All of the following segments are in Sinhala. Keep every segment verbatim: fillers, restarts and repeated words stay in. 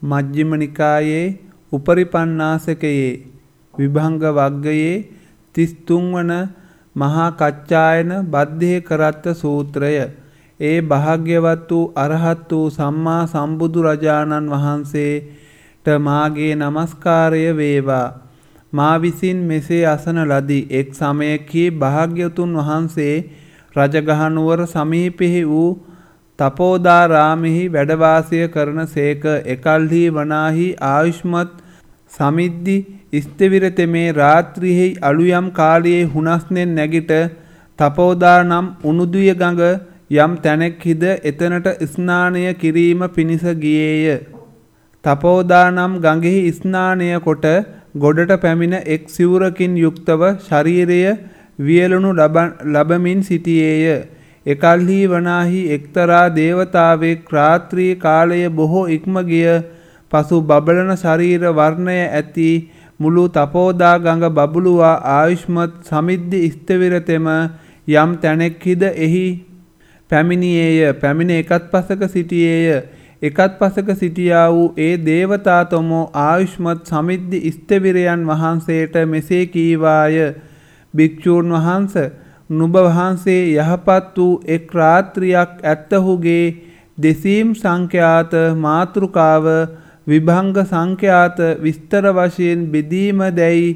මජ්ක්‍ධිම නිකායේ උපරිපන්නාසකයේ විභංග වග්ගයේ තිස් තුන් වන මහා කච්චායන බද්ධේ කරත්ත සූත්‍රය. ඒ භාග්‍යවත් වූ අරහත් වූ සම්මා සම්බුදු රජාණන් වහන්සේට මාගේ නමස්කාරය වේවා. මා විසින් මෙසේ අසන ලදී. එක් සමයකී භාග්‍යවතුන් වහන්සේ රජගහනුවර සමීපෙහි වූ තපෝදාරාමෙහි වැඩ වාසය කරන සේක. එකල්හි වනාහි ආයුෂ්මත් සමිද්දි ස්ථවිර තෙමේ රාත්‍රියෙහි අලුයම් කාලයේ හුනස්නෙන් නැගිට තපෝදා නම් උණුදුය ගඟ යම් තැනෙක් හිද එතනට ස්නානය කිරීම පිණිස ගියේය. තපෝදා නම් ගඟෙහි ස්නානය කොට ගොඩට පැමිණ එක් සිවුරකින් යුක්තව ශරීරය වියලුණු ලබමින් සිටියේය. එකල්හි වනාහි එක්තරා දේවතාවෙක් රාත්‍රී කාලය බොහෝ ඉක්ම ගිය පසු බබලන ශරීර වර්ණය ඇති මුළු තපෝදා ගඟ බබළුවා ආයුෂ්මත් සමිද්දි ස්ථවිරතෙම යම් තැනෙක් හිද එහි පැමිණියේය. පැමිණ එකත් පසක සිටියේය. එකත් පසක සිටියා වූ ඒ දේවතාතොමෝ ආයුෂ්මත් සමිද්දි ස්ථවිරයන් වහන්සේට මෙසේ කීවාය. භික්ෂූන් වහන්ස, නුඹ වහන්සේ යහපත් වූ එක් රාත්‍රියක් ඇත්තහුගේ දෙසීම් සංඛ්‍යාත මාතෘකාව විභංග සංඛ්‍යාත විස්තර වශයෙන් බෙදීම දැයි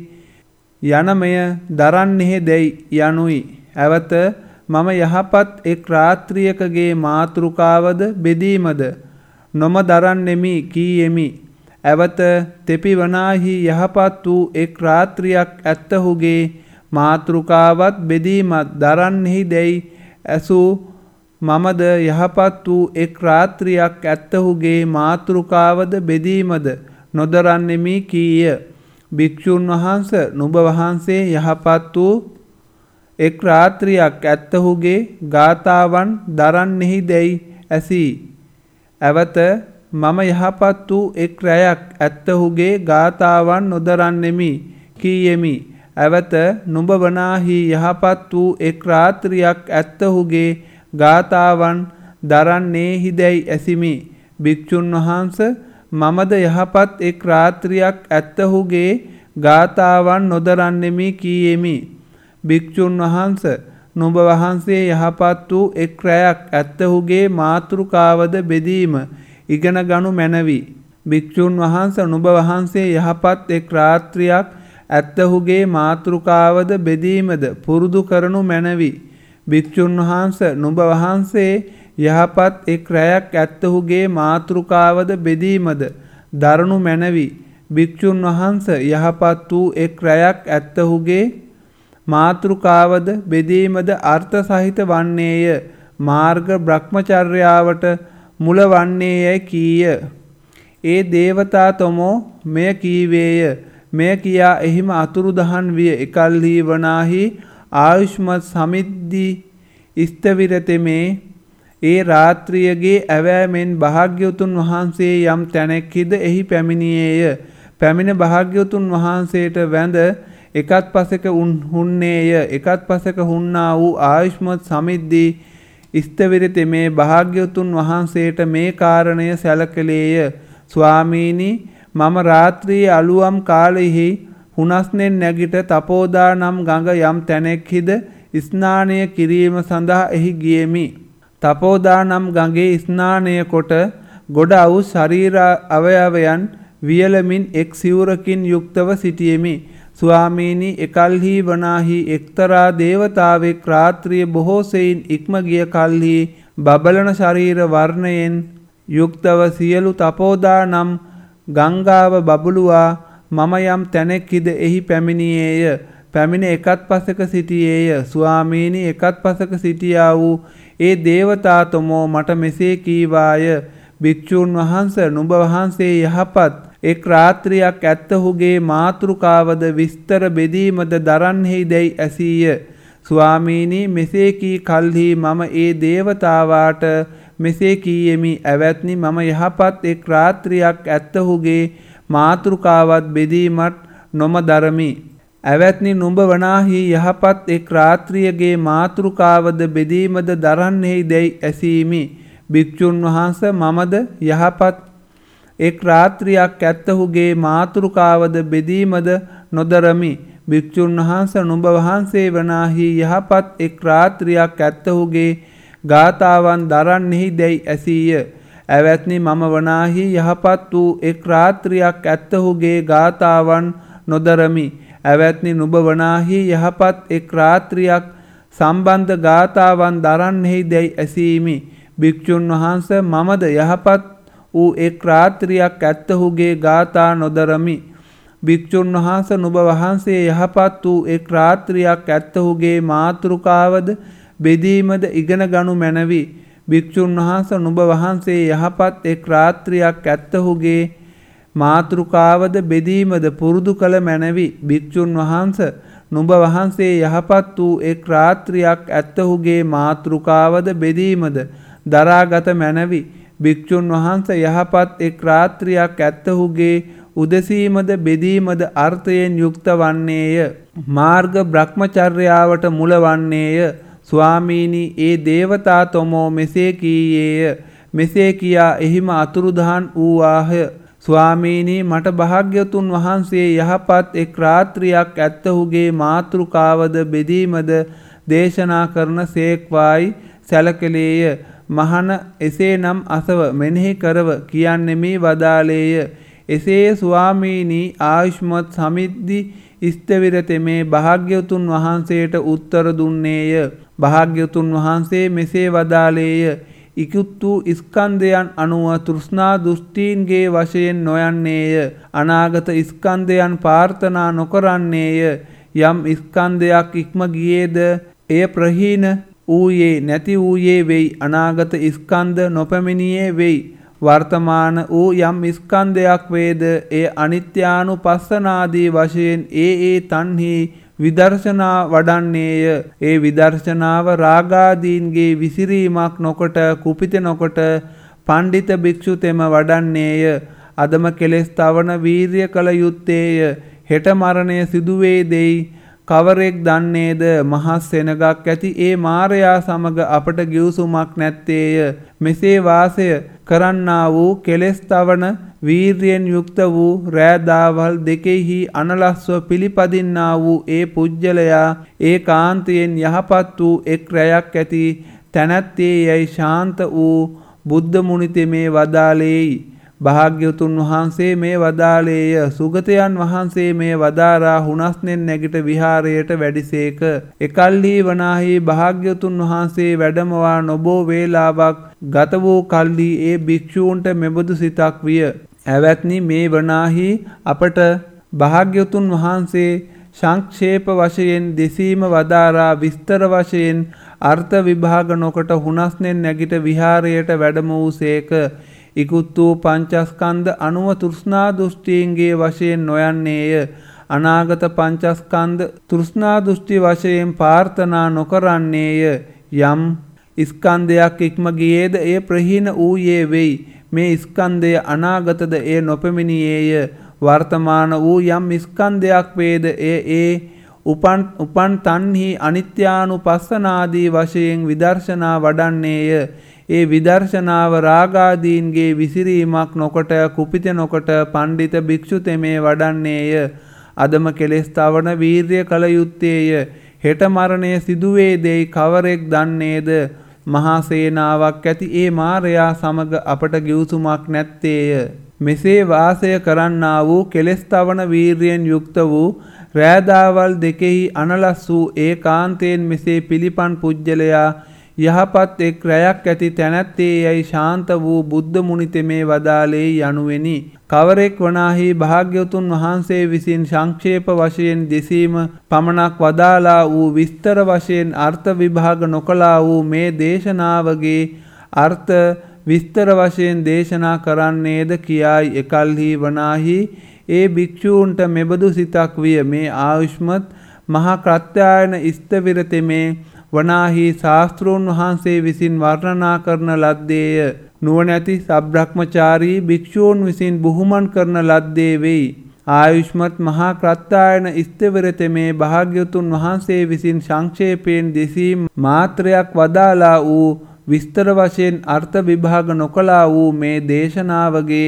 යනමය දරන්නෙහි දැයි යනුයි. ඇවත මම යහපත් එක් රාත්‍රියකගේ මාතෘකාවද බෙදීමද නොම දරන්නෙමි කීයෙමි. ඇවත තෙපි වනාහි යහපත් වූ එක් රාත්‍රියක් ඇත්තහුගේ මාතෘකාවත් බෙදීමත් දරන්නෙහි දැයි ඇසූ මමද යහපත් වූ එක් රාත්‍රියක් ඇත්තහුගේ මාතෘකාවද බෙදීමද නොදරන්නෙමි කීය. භික්ෂුන් වහන්ස, නුඹ වහන්සේ යහපත් වූ එක් රාත්‍රියක් ඇත්තහුගේ ගාථාවන් දරන්නෙහි දැයි ඇසී. ඇවත මම යහපත් වූ එක් රැයක් ඇත්තහුගේ ගාථාවන් නොදරන්නෙමි කීයෙමි. ඇවත නුඹ වනාහි යහපත් වූ එක් රාත්‍රියක් ඇත්තහුගේ ගාථාවන් දරන්නේහි දැයි ඇසිමි. භික්ෂුන් වහන්ස, මමද යහපත් එක් රාත්‍රියක් ඇත්තහුගේ ගාථාවන් නොදරන්නෙමි කීයෙමි. භික්ෂුන් වහන්ස, නුඹ වහන්සේ යහපත් වූ එක් රැයක් ඇත්තහුගේ මාතෘකාවද බෙදීම ඉගෙන ගනු මැනවි. භික්ෂුන් වහන්ස, නුඹ වහන්සේ යහපත් එක් රාත්‍රියක් ඇත්තහුගේ මාතෘකාවද බෙදීමද පුරුදු කරනු මැනවි. භික්ෂුන් වහන්ස, නුඹ වහන්සේ යහපත් එක් රැයක් ඇත්තහුගේ මාතෘකාවද බෙදීමද දරනු මැනවි. භික්ෂුන් වහන්ස, යහපත් වූ එක් රැයක් ඇත්තහුගේ මාතෘකාවද බෙදීමද අර්ථ සහිත වන්නේය. මාර්ග බ්‍රහ්මචර්යාවට මුල වන්නේයයි කීය. ඒ දේවතාතොමෝ මෙය කීවේය. මෙය කියා එහිම අතුරුදහන් විය. එකල්හි වනාහි ආයුෂ්මත් සමිද්දි ස්ථවිරතෙමේ ඒ රාත්‍රියගේ ඇවෑමෙන් භාග්‍යවතුන් වහන්සේ යම් තැනෙක්හිද එහි පැමිණියේය. පැමිණ භාග්‍යවතුන් වහන්සේට වැඳ එකත් පසක හුන්නේය. එකත් පසක හුන්නා වූ ආයුෂ්මත් සමිද්දි ස්ථවිරතෙමේ භාග්‍යවතුන් වහන්සේට මේ කාරණය සැලකලේය. ස්වාමීනි, මම රාත්‍රියේ අලුයම් කාලෙහි හුනස්නෙන් නැගිට තපෝදා නම් ගඟ යම් තැනෙක්හිද ස්නානය කිරීම සඳහා එහි ගියෙමි. තපෝදා නම් ගඟේ ස්නානය කොට ගොඩ වූ ශරීර අවයවයන් වියලමින් එක් සිවුරකින් යුක්තව සිටියෙමි. ස්වාමීනි, එකල්හි වනාහි එක්තරා දේවතාවෙක් රාත්‍රිය බොහෝ සෙයින් ඉක්ම ගිය කල්හි බබලන ශරීර වර්ණයෙන් යුක්තව සියලු තපෝදා නම් ගංගාව බබළුවා මම යම් තැනෙක්හිද එහි පැමිණියේය. පැමිණ එකත් පසක සිටියේය. ස්වාමීනි, එකත් පසක සිටියා වූ ඒ දේවතාතොමෝ මට මෙසේ කීවාය. භික්ෂූන් වහන්ස, නුඹ වහන්සේ යහපත් එක් රාත්‍රියක් ඇත්තහුගේ මාතෘකාවද විස්තර බෙදීමද දරන්නෙහි දැයි ඇසීය. ස්වාමීනි, මෙසේ කී කල්හි මම ඒ දේවතාවාට මෙසේ කීයෙමි. ඇවැත්නි, මම යහපත් එක් රාත්‍රියක් ඇත්තහුගේ මාතෘකාවත් බෙදීමත් නොම දරමි. ඇවැත්නි, නුඹ වනාහි යහපත් එක් රාත්‍රියගේ මාතෘකාවද බෙදීමද දරන්නෙහි දැයි ඇසීමි. භික්ෂුන් වහන්ස, මමද යහපත් එක් රාත්‍රියක් ඇත්තහුගේ මාතෘකාවද බෙදීමද නොදරමි. භික්ෂුන් වහන්සේ නුඹ වහන්සේ වනාහි යහපත් එක් රාත්‍රියක් ඇත්තහුගේ ගාථාවන් දරන්නෙහි දැයි ඇසීය. ඇවැත්නි මම වනාහි යහපත් වූ එක් රාත්‍රියක් ඇත්තහුගේ ගාථාවන් නොදරමි. ඇවැත්නි නුඹ වනාහි යහපත් එක් රාත්‍රියක් සම්බන්ධ ගාථාවන් දරන්නෙහි දැයි ඇසීමි. භික්ෂුන් වහන්සේ මමද යහපත් වූ එක් රාත්‍රියක් ඇත්තහුගේ ගාථා නොදරමි. භික්ෂුන් වහන්සේ නුඹ වහන්සේ යහපත් වූ එක් රාත්‍රියක් ඇත්තහුගේ මාතෘකාවද බෙදීමද ඉගෙන ගනු මැනවි. භික්ෂුන් වහන්සේ නුඹ වහන්සේ යහපත් එක් රාත්‍රියක් ඇත්තහුගේ මාතෘකාවද බෙදීමද පුරුදු කළ මැනවි. භික්ෂුන් වහන්සේ නුඹ වහන්සේ යහපත් වූ එක් රාත්‍රියක් ඇත්තහුගේ මාතෘකාවද බෙදීමද දරාගත මැනවි. භික්ෂුන් වහන්සේ යහපත් එක් රාත්‍රියක් ඇත්තහුගේ උදසීමද බෙදීමද අර්ථයෙන් යුක්ත වන්නේය. මාර්ග බ්‍රහ්මචර්යාවට මුල වන්නේය. ස්වාමීනි ඒ දේවතා තොමෝ මෙසේ කීයේය. මෙසේ කියා එහිම අතුරුදහන් වූවාහය. ස්වාමීනි මට භාග්‍යවතුන් වහන්සේ යහපත් එක් රාත්‍රියක් ඇත්තහුගේ මාතෘකාවද බෙදීමද දේශනා කරන සේක්වායි සැලකලේය. මහන එසේනම් අසව මෙනෙහි කරව කියන්නෙමි වදාලේය. එසේ ස්වාමීනි ආයුෂ්මත් සමිද්ධි ස්ථවිරතෙමේ භාග්‍යවතුන් වහන්සේට උත්තර දුන්නේය. භාග්‍යවතුන් වහන්සේ මෙසේ වදාලේය. ඉක්ුත් වූ ස්කන්ධයන් අනුව තෘෂ්ණා දෘෂ්ටීන්ගේ වශයෙන් නොයන්නේය. අනාගත ස්කන්ධයන් ප්‍රාර්ථනා නොකරන්නේය. යම් ස්කන්ධයක් ඉක්ම ගියේද එය ප්‍රහීන වූයේ නැති වූයේ වෙයි. අනාගත ස්කන්ධ නොපැමිණියේ වෙයි. වර්තමාන වූ යම් ස්කන්ධයක් වේද ඒ අනිත්‍යානුපස්සනාදී වශයෙන් ඒ ඒ තන්හි විදර්ශනා වඩන්නේය. ඒ විදර්ශනාව රාගාදීන්ගේ විසිරීමක් නොකොට කුපිත නොකොට පණ්ඩිත භික්ෂුතෙම වඩන්නේය. අදම කෙලෙස් තවන වීර්ය කළ යුත්තේය. හෙට මරණය සිදුවේ දෙයි කවරෙක් දන්නේද? මහත් සෙනගක් ඇති ඒ මාරයා සමග අපට ගිවිසුමක් නැත්තේය. මෙසේ වාසය කරන්නා වූ කෙලෙස් තවන වීර්යෙන් යුක්ත වූ රෑදාවල් දෙකෙහි අනලස්ව පිළිපදින්නා වූ ඒ පුජ්‍යලයා ඒකාන්තයෙන් යහපත් වූ එක් රැයක් ඇති තැනැත්තේ යයි ශාන්ත වූ බුද්ධ මුනිතෙමේ වදාළේයි. භාග්‍යවතුන් වහන්සේ මේ වදාළේය. සුගතයන් වහන්සේ මේ වදාරා හුනස්නෙන් නැගිට විහාරයට වැඩිසේක. එකල්හි වනාහි භාග්‍යවතුන් වහන්සේ වැඩමවා නොබෝ වේලාවක් ගත වූ කල්හි ඒ භික්ෂූන්ට මෙබඳු සිතක් විය. ඇවැත්නි මේ වනාහි අපට භාග්‍යවතුන් වහන්සේ සංක්ෂේප වශයෙන් දෙසීම වදාරා විස්තර වශයෙන් අර්ථ විභාග නොකොට හුනස්නෙන් නැගිට විහාරයට වැඩම වූසේක. ඉකුත් වූ පංචස්කන්ධ අනුව තෘෂ්ණා දෘෂ්ටීන්ගේ වශයෙන් නොයන්නේය. අනාගත පංචස්කන්ධ තෘෂ්ණා දෘෂ්ටි වශයෙන් ප්‍රාර්ථනා නොකරන්නේය. යම් ස්කන්ධයක් ඉක්ම ගියේද එය ප්‍රහීන වූයේ වෙයි. මේ ස්කන්ධය අනාගතද එය නොපෙමිණියේය. වර්තමාන වූ යම් ස්කන්ධයක් වේද එය ඒ උපන් උපන් තන්හි අනිත්‍යානුපස්සනාදී වශයෙන් විදර්ශනා වඩන්නේය. ඒ විදර්ශනාව රාගාදීන්ගේ විසිරීමක් නොකොට කුපිත නොකොට පණ්ඩිත භික්ෂුතෙමේ වඩන්නේය. අදම කෙලෙස් තවන වීර්ය කළ යුත්තේය. හෙට මරණය සිදුවේ දෙයි කවරෙක් දන්නේද? මහා සේනාවක් ඇති ඒ මාරයා සමග අපට ගිවිසුමක් නැත්තේය. මෙසේ වාසය කරන්නා වූ කෙලෙස් තවන වීර්යෙන් යුක්ත වූ රෑදාවල් දෙකෙහි අනලස් වූ ඒකාන්තයෙන් මෙසේ පිළිපන් පුජ්‍යලයා යහපත් එක් රැයක් ඇති තැනැත්තේ යයි ශාන්ත වූ බුද්ධ මුනිතෙමේ වදාළේ යනුවෙනි. කවරෙක් වනාහි භාග්‍යවතුන් වහන්සේ විසින් සංක්ෂේප වශයෙන් දෙසීම පමණක් වදාලා වූ විස්තර වශයෙන් අර්ථ විභාග නොකලා වූ මේ දේශනාවගේ අර්ථ විස්තර වශයෙන් දේශනා කරන්නේද කියායි. එකල්හි වනාහි ඒ භික්ෂූන්ට මෙබඳු සිතක් විය. මේ ආයුෂ්මත් මහා ක්‍රත්‍යායන ස්ථවිරතෙමේ වනාහි ශාස්ත්‍රූන් වහන්සේ විසින් වර්ණනා කරන ලද්දේය. නුවණැති සබ්‍රහ්මචාරී භික්ෂූන් විසින් බුහුමන් කරන ලද්දේ වෙයි. ආයුෂ්මත් මහා ක්‍රත්‍යායන ස්ථවිරතෙමේ භාග්‍යවතුන් වහන්සේ විසින් සංක්ෂේපයෙන් දෙසීම් මාත්‍රයක් වදාලා වූ විස්තර වශයෙන් අර්ථ විභාග නොකලා වූ මේ දේශනාවගේ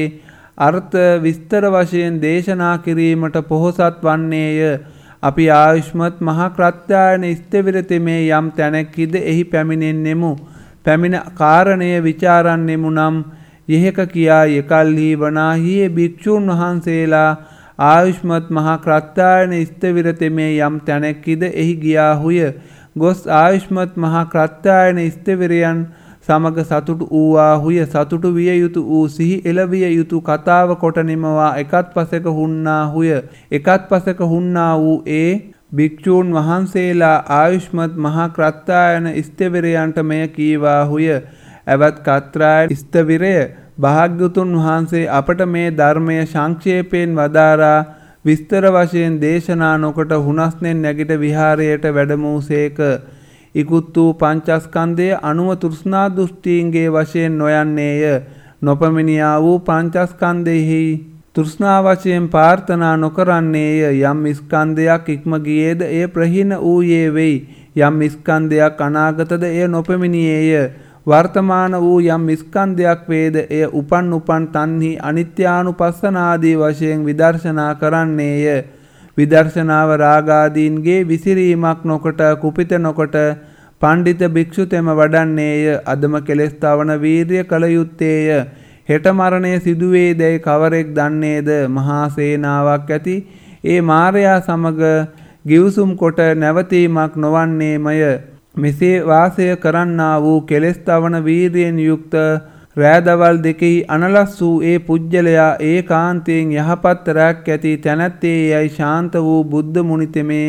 අර්ථ විස්තර වශයෙන් දේශනා කිරීමට පොහොසත් වන්නේය. අපි ආයුෂ්මත් මහා ක්‍රත්‍යායන ස්ථවිරතෙමේ යම් තැනැක්කිද එහි පැමිණෙන්නෙමු. පැමිණ කාරණය විචාරන්නෙමු නම් යෙහෙක කියා යෙකල්හි වනාහියේ භික්ෂූන් වහන්සේලා ආයුෂ්මත් මහා ක්‍රත්‍යායන ස්ථවිරතෙමේ යම් තැනැක්කිද එහි ගියාහුය. ගොස් ආයුෂ්මත් මහා ක්‍රත්‍යායන ස්ථවිරයන් සමග සතුටු වූවාහුය. සතුටු විය යුතු වූ සිහි එළවිය යුතු කතාව කොට නිමවා එකත් පසෙක හුන්නාහුය. එකත් පසෙක හුන්නා වූ ඒ භික්ෂූන් වහන්සේලා ආයුෂ්මත් මහා ක්‍රත්‍යායන ස්ථවිරයන්ට මෙය කීවාහුය. ඇවත් කත්‍රායන ස්ථවිරය භාග්‍යවතුන් වහන්සේ අපට මේ ධර්මය සංක්ෂේපයෙන් වදාරා විස්තර වශයෙන් දේශනා නොකොට හුනස්නෙන් නැගිට විහාරයට වැඩමූසේක. ඉකුත් වූ පංචස්කන්ධය අනුව තෘෂ්ණා දෘෂ්ටීන්ගේ වශයෙන් නොයන්නේය. නොපමිනියා වූ පංචස්කන්ධයෙහි තෘෂ්ණා වශයෙන් ප්‍රාර්ථනා නොකරන්නේය. යම් ස්කන්ධයක් ඉක්ම ගියේද එය ප්‍රහීන වූයේ වෙයි. යම් ස්කන්ධයක් අනාගතද එය නොපමිනියේය. වර්තමාන වූ යම් ස්කන්ධයක් වේද එය උපන් උපන් තන්හි අනිත්‍යානුපස්සනාදී වශයෙන් විදර්ශනා කරන්නේය. විදර්ශනාව රාගාදීන්ගේ විසිරීමක් නොකොට කුපිත නොකොට පණ්ඩිත භික්ෂුතෙම වඩන්නේය. අදම කෙලෙස් තවන වීර්ය කළ යුත්තේය. හෙට මරණය සිදුවේ දැයි කවරෙක් දන්නේද? මහා සේනාවක් ඇති ඒ මාරයා සමග ගිවිසුම් කොට නැවතීමක් නොවන්නේමය. මෙසේ වාසය කරන්නා වූ කෙලෙස් තවන වීර්යෙන් යුක්ත රෑදවල් දෙකෙහි අනලස් වූ ඒ පුජ්‍යලයා ඒකාන්තයෙන් යහපත් රැක් ඇති තැනැත්තේ යයි ශාන්ත වූ බුද්ධ මුනිතෙමේ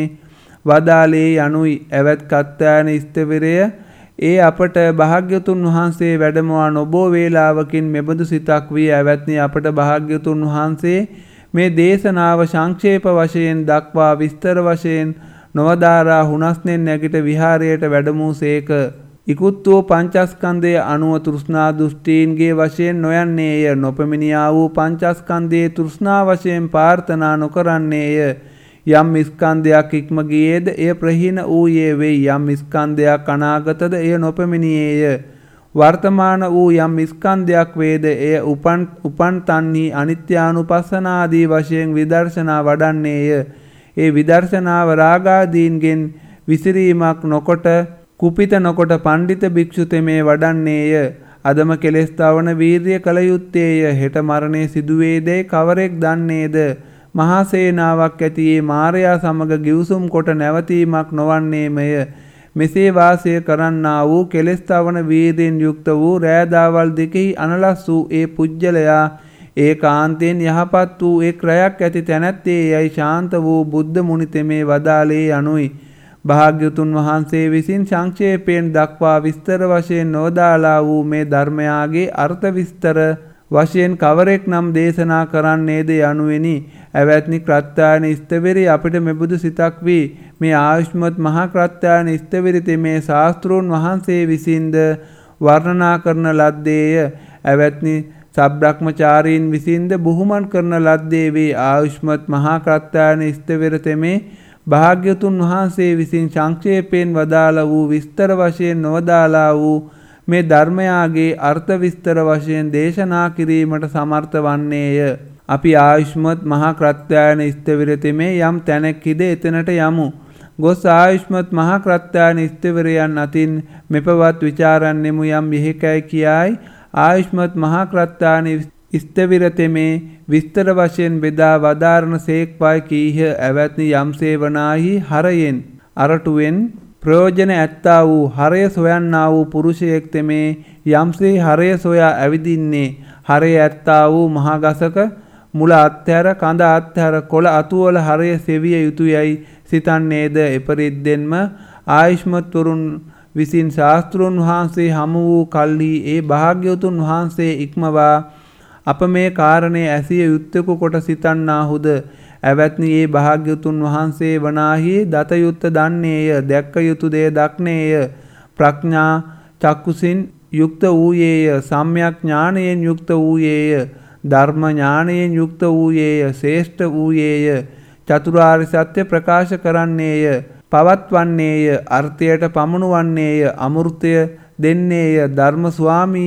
වදාලේ යනුයි. ඇවත් කත්තායන ස්ථවිරය ඒ අපට භාග්‍යතුන් වහන්සේ වැඩමවා නොබෝ වේලාවකින් මෙබඳු සිතක් වී ඇවැත්නි අපට භාග්‍යතුන් වහන්සේ මේ දේශනාව සංක්ෂේප වශයෙන් දක්වා විස්තර වශයෙන් නොවදාරා හුනස්නෙන් නැගිට විහාරයට වැඩමූසේක. ඉකුත් වූ පංචස්කන්ධය අනුව තෘෂ්ණා දෘෂ්ටීන්ගේ වශයෙන් නොයන්නේය. නොපමිනියා වූ පංචස්කන්ධයේ තෘෂ්ණා වශයෙන් ප්‍රාර්ථනා නොකරන්නේය. යම් ස්කන්ධයක් ඉක්ම ගියේද එය ප්‍රහීන වූයේ වෙයි. යම් ස්කන්ධයක් අනාගතද එය නොපමිනියේය. වර්තමාන වූ යම් ස්කන්ධයක් වේද එය උපන් උපන් තන්හි අනිත්‍යානුපස්සනාදී වශයෙන් විදර්ශනා වඩන්නේය. ඒ විදර්ශනාව රාගාදීන්ගෙන් විසිරීමක් නොකොට කුපිත නොකොට පණ්ඩිත භික්ෂුතෙමේ වඩන්නේය. අදම කෙලෙස් තවන වීර්ය කළ යුත්තේය. හෙට මරණය සිදුවේදැයි කවරෙක් දන්නේද? මහා සේනාවක් ඇති ඒ මාරයා සමග ගිවිසුම් කොට නැවතීමක් නොවන්නේමය. මෙසේ වාසය කරන්නා වූ කෙලෙස් තවන වීර්යෙන් යුක්ත වූ රෑදාවල් දෙකෙහි අනලස් වූ ඒ පුජ්‍යලයා ඒකාන්තයෙන් යහපත් වූ එක් රැයක් ඇති තැනැත්තේ යයි ශාන්ත වූ බුද්ධ මුනිතෙමේ වදාලේ යනුයි. භාග්‍යවතුන් වහන්සේ විසින් සංක්ෂේපයෙන් දක්වා විස්තර වශයෙන් නොදාලා වූ මේ ධර්මයාගේ අර්ථ විස්තර වශයෙන් කවරෙක් නම් දේශනා කරන්නේද යනුවෙනි. ඇවැත්නි ක්‍රත්‍යායන ස්ථවිරි අපිට මෙබඳු සිතක් වී මේ ආයුෂ්මත් මහා ක්‍රත්‍යායන ස්ථවිරිතේ මේ ශාස්ත්‍රූන් වහන්සේ විසින්ද වර්ණනා කරන ලද්දේය. ඇවැත්නි සබ්‍රහ්මචාරීන් විසින්ද බුහුමන් කරන ලද්දේ වේ. ආයුෂ්මත් මහා ක්‍රත්‍යායන ස්ථවිරතෙමේ භාග්‍යතුන් වහන්සේ විසින් සංක්ෂේපයෙන් වදාළ වූ විස්තර වශයෙන් නොවදාලා වූ මේ ධර්මයාගේ අර්ථ විස්තර වශයෙන් දේශනා කිරීමට සමර්ථ වන්නේය. අපි ආයුෂ්මත් මහා ක්‍රත්‍යායන ස්ථවිරතෙමේ යම් තැනැක්කිද එතනට යමු. ගොස් ආයුෂ්මත් මහා ක්‍රත්‍යායන ස්ථවිරයන් අතින් මෙපවත් විචාරන්නෙමු යම් යෙහෙකයි කියයි. ආයුෂ්මත් මහා ක්‍රත්‍යායන ස්ථවිරතෙමේ විස්තර වශයෙන් බෙදා වදාරණ සේක්වයි කීහ. ඇවැත්නි යම්සේ වනාහි හරයෙන් අරටුවෙන් ප්‍රයෝජන ඇත්තා වූ හරය සොයන්නා වූ පුරුෂයෙක් තෙමේ යම්සේ හරය සොයා ඇවිදින්නේ. හරය ඇත්තා වූ මහා ගසක මුල අත්හැර කඳ අත්හැර කොළ අතුවල හරය සෙවිය යුතුයයි සිතන්නේද? එපරිද්දෙන්ම ආයුෂ්මත්වරුන් විසින් ශාස්ත්‍රූන් වහන්සේ හමු වූ කල්හි ඒ භාග්‍යවතුන් වහන්සේ ඉක්මවා අප මේ කාරණේ ඇසිය යුත්තෙකු කොට සිතන්නාහුද? ඇවැත්නි ඒ භාග්‍යවතුන් වහන්සේ වනාහි දත යුත්ත දන්නේය. දැක්ක යුතු දේ දක්නේය. ප්‍රඥා චක්කුසින් යුක්ත වූයේය. සම්‍යක් ඥානයෙන් යුක්ත වූයේය. ධර්ම ඥානයෙන් යුක්ත වූයේය. ශ්‍රේෂ්ඨ වූයේය. චතුරාර්ය සත්‍ය ප්‍රකාශ කරන්නේය. පවත්වන්නේය. අර්ථයට පමුණුවන්නේය. අමෘතය දෙන්නේය. ධර්ම ස්වාමී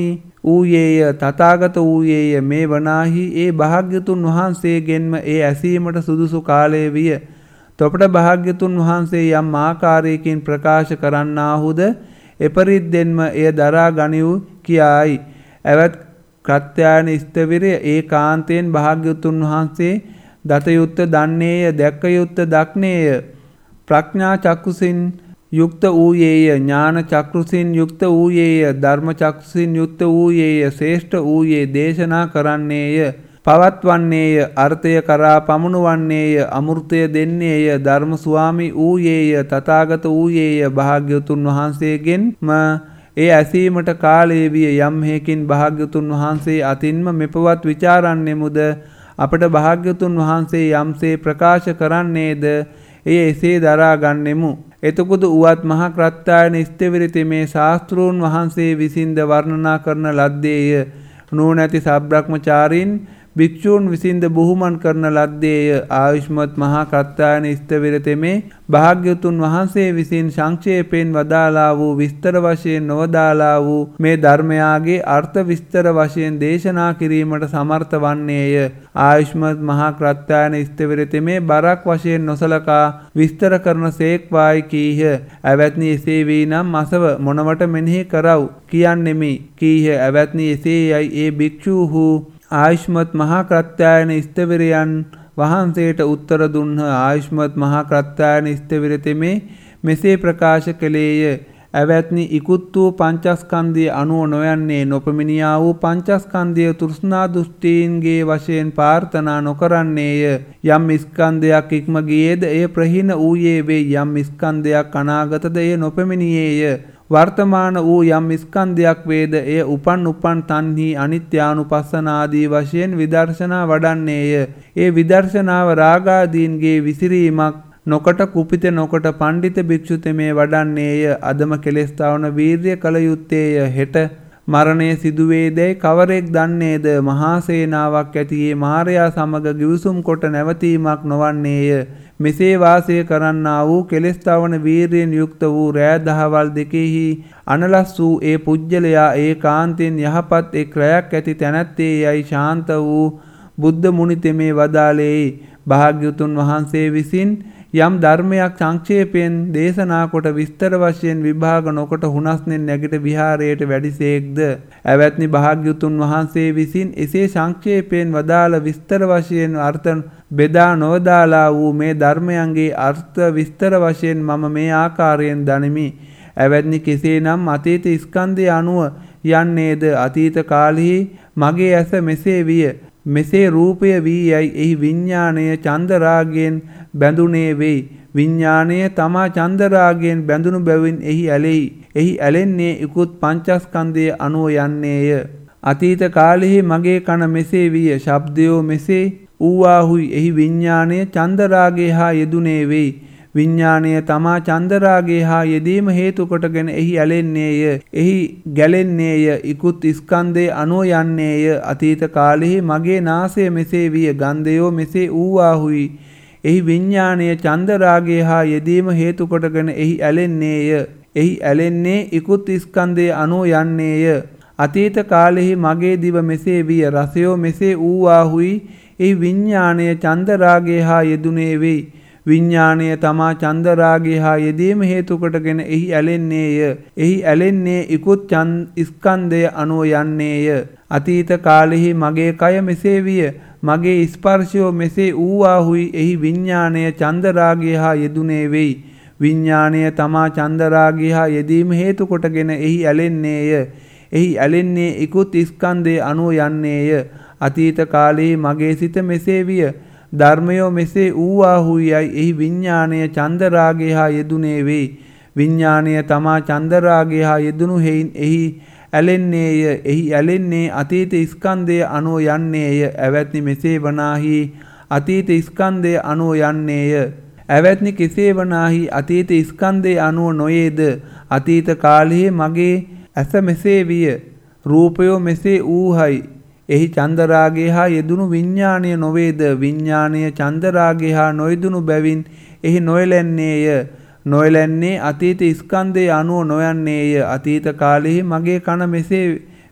ඌයේය තථාගත ඌයේය මේ වනාහි ඒ භාග්‍යතුන් වහන්සේගෙන්ම ඒ ඇසීමට සුදුසු කාලය විය. තොපට භාග්‍යතුන් වහන්සේ යම් ආකාරයකින් ප්‍රකාශ කරන්නාහුද එපරිද්දෙන්ම එය දරා ගනිව් කියායි. ඇවත් කත්යායන ස්තවිරය ඒ කාන්තයෙන් භාග්‍යතුන් වහන්සේ දතයුත්ත දන්නේය දැක්ක යුත්ත දක්නේය. ප්‍රඥා චක්කුසින් යුක්ත වූයේය ඥාන චක්කුසින් යුක්ත වූයේය ධර්ම චක්කුසින් යුක්ත වූයේය ශ්‍රේෂ්ඨ වූයේ දේශනා කරන්නේය පවත්වන්නේය අර්ථය කරා පමුණුවන්නේය අමෘතය දෙන්නේය ධර්ම ස්වාමි වූයේය තථාගත වූයේය භාග්‍යවතුන් වහන්සේගෙන්ම ඒ ඇසීමට කාලය විය. යම් හේකින් භාග්‍යවතුන් වහන්සේ අතින්ම මෙපවත් විචාරන්නේමුද අපට භාග්‍යවතුන් වහන්සේ යම්සේ ප්‍රකාශ කරන්නේද එය එසේ දරා ගන්නෙමු. එතකොට උවත් මහා ක්‍රත්තායන ස්තවිරිත මේ ශාස්ත්‍රූන් වහන්සේ විසින්ද වර්ණනා කරන ලද්දේය. නුවණැති සබ්‍රහ්මචාරීන් භික්ෂූන් විසින්ද බුහුමන් කරන ලද්දේය. ආයුෂ්මත් මහා ක්‍රත්තායන ස්තවිරිත මේ භාග්‍යවතුන් වහන්සේ විසින් සංක්ෂේපයෙන් වදාලා වූ විස්තර වශයෙන් නොවදාලා වූ මේ ධර්මයාගේ අර්ථ විස්තර වශයෙන් දේශනා කිරීමට සමර්ථ වන්නේය. ආයුෂ්මත් මහා ක්‍රත්තායන ස්තවිරිත මේ බරක් වශයෙන් නොසලකා විස්තර කරන සේක්වායි කීහ. ඇවැත්නි එසේ වී නම් අසව මොනවට මෙනෙහි කරව් කියන්නෙමි කීහ. ඇවැත්නි එසේ යයි ඒ භික්ෂූහු ආයුෂ්මත් මහා ක්‍රත්තායන ස්තවිරයන් වහන්සේට උත්තර දුන්හ. ආයුෂ්මත් මහා ක්‍රත්තායන ස්තවිරිත මේ මෙසේ ප්‍රකාශ කළේය. ඇවැත්නි ඉකුත් වූ පංචස්කන්ධය අනුව නොයන්නේ නොපමිනියා වූ පංචස්කන්ධය තෘෂ්ණා දෘෂ්ටීන්ගේ වශයෙන් ප්‍රාර්ථනා නොකරන්නේය. යම් ස්කන්ධයක් ඉක්ම ගියේද එය ප්‍රහීන වූයේ වේ. යම් ස්කන්ධයක් අනාගතද එය නොපමිනියේය. වර්තමාන වූ යම් ස්කන්ධයක් වේද එය උපන් උපන් තන්හි අනිත්‍යානුපස්සනාදී වශයෙන් විදර්ශනා වඩන්නේය. ඒ විදර්ශනාව රාගාදීන්ගේ විසිරීමක් නොකට කුපිත නොකට පණ්ඩිත භික්ෂුතෙමේ වඩන්නේය. අදම කෙලෙස් තවන වීර්ය කළ යුත්තේය. හෙට මරණය සිදුවේදැයි කවරෙක් දන්නේද? මහා සේනාවක් ඇතියේ මාරයා සමග ගිවිසුම් කොට නැවතීමක් නොවන්නේය. මෙසේ වාසය කරන්නා වූ කෙලෙස් තවන වීර්යෙන් යුක්ත වූ රෑ දහවල් දෙකෙහි අනලස් වූ ඒ පුජ්‍යලයා ඒ කාන්තෙන් යහපත් එක් රැයක් ඇති තැනැත්තේ යයි ශාන්ත වූ බුද්ධ මුනිතෙමේ වදාළේයි. භාග්‍යවතුන් වහන්සේ විසින් යම් ධර්මයක් සංක්ෂේපයෙන් දේශනා කොට විස්තර වශයෙන් විභාග නොකොට හුනස්නෙන් නැගිට විහාරයට වැඩිසේක්ද? ඇවැත්නි භාග්‍යවතුන් වහන්සේ විසින් එසේ සංක්ෂේපයෙන් වදාළ විස්තර වශයෙන් අර්ථ බෙදා නොවදාලා වූ මේ ධර්මයන්ගේ අර්ථ විස්තර වශයෙන් මම මේ ආකාරයෙන් දනිමි. ඇවැත්නි කෙසේනම් අතීත ස්කන්ධය අනුව යන්නේද? අතීත කාලෙහි මගේ ඇස මෙසේ විය. මෙසේ රූපය වී යයි එහි විඤ්ඤාණය චන්දරාගයෙන් බැඳුනේ වෙයි. විඤ්ඤාණය තමා චන්දරාගයෙන් බැඳුණු බැවින් එහි ඇලෙයි. එහි ඇලෙන්නේ ඉකුත් පංචස්කන්ධය අනුව යන්නේය. අතීත කාලෙහි මගේ කන මෙසේ විය. ශබ්දයෝ මෙසේ ඌවාහුයි. එහි විඤ්ඤාණය චන්දරාගය හා යෙදුනේ වෙයි. විඤ්ඤාණය තමා චන්දරාගය හා යෙදීම හේතු කොටගෙන එහි ඇලෙන්නේය. එහි ගැලෙන්නේය. ඉකුත් ස්කන්ධය අනුව යන්නේය. අතීත කාලෙහි මගේ නාසය මෙසේ විය. ගන්ධයෝ මෙසේ ඌවාහුයි. එහි විඤ්ඤාණය චන්දරාගය හා යෙදීම හේතු කොටගෙන එහි ඇලෙන්නේය. එහි ඇලෙන්නේ ඉකුත් ස්කන්ධය අනුව යන්නේය. අතීත කාලෙහි මගේ දිව මෙසේ විය. රසයෝ මෙසේ ඌවාහුයි. එහි විඤ්ඤාණය චන්දරාගය හා යෙදුනේ වෙයි. විඤ්ඤාණය තමා චන්දරාගය හා යෙදීම හේතු කොටගෙන එහි ඇලෙන්නේය. එහි ඇලෙන්නේ ඉකුත් ස්කන්ධය අනුව යන්නේය. අතීත කාලෙහි මගේ කය මෙසේ විය. මගේ ස්පර්ශයෝ මෙසේ ඌවාහුයි. එහි විඤ්ඤාණය චන්දරාගය හා යෙදුනේ වෙයි. විඤ්ඤාණය තමා චන්දරාගය හා යෙදීම හේතු කොටගෙන එහි ඇලෙන්නේය. එහි ඇලෙන්නේ ඉකුත් ස්කන්ධය අනුව යන්නේය. අතීත කාලෙහි මගේ සිත මෙසේ විය. ධර්මයෝ මෙසේ ඌවාහුයයි. එහි විඤ්ඤාණය චන්දරාගය හා යෙදුනේ වෙයි. විඤ්ඤාණය තමා චන්දරාගය හා යෙදුණු හේයින් එහි ඇලෙන්නේය. එහි ඇලෙන්නේ අතීත ස්කන්ධය අනුව යන්නේය. ඇවැත්නි මෙසේ වනාහි අතීත ස්කන්ධය අනුව යන්නේය. ඇවැත්නි කෙසේ වනාහි අතීත ස්කන්ධය අනුව නොයේද? අතීත කාලෙහි මගේ ඇස මෙසේ විය. රූපයෝ මෙසේ ඌහයි. එහි චන්දරාගය හා යෙදුණු විඤ්ඤාණය නොවේද? විඤ්ඤාණය චන්දරාගය හා නොයෙදුණු බැවින් එහි නොයැලෙන්නේය. නොයැලෙන්නේ අතීත ස්කන්ධය අනුව නොයන්නේය. අතීත කාලෙහි මගේ කන මෙසේ